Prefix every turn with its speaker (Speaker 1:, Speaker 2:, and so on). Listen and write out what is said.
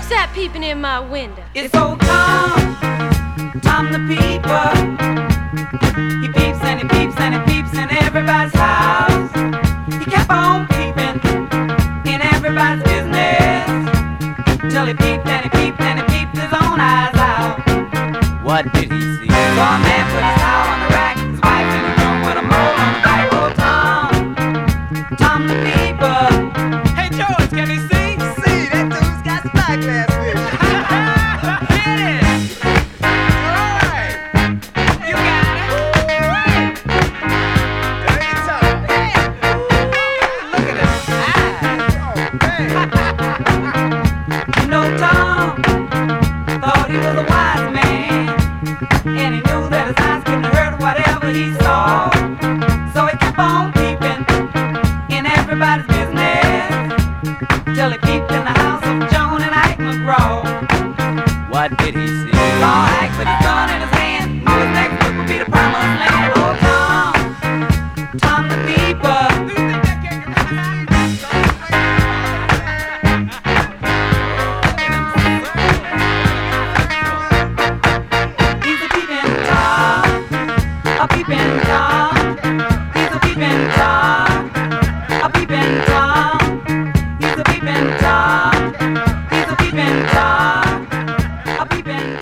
Speaker 1: that peeping in my window?
Speaker 2: It's old Tom, Tom the peeper. He peeps and he peeps and he peeps in everybody's house. He kept on peeping in everybody's business till he peeped and he peeped and he peeped his own eyes out. What did he see? Saw a man put his towel on the rack, his wife in the room with a mole on the back. Old Tom, Tom the peeper.
Speaker 3: Hey George, can he see?
Speaker 4: See, that dude's got spyglass vision.
Speaker 3: Get it!
Speaker 4: Alright.
Speaker 3: You got it!
Speaker 4: There you talk. Hey. Look at his eyes. Oh,
Speaker 2: You know Tom thought he was a wise man, and he knew that his eyes couldn't hurt whatever he saw. So he kept on peeping in everybody's business till he peeped in the house of Joan and Ike McGraw. What did he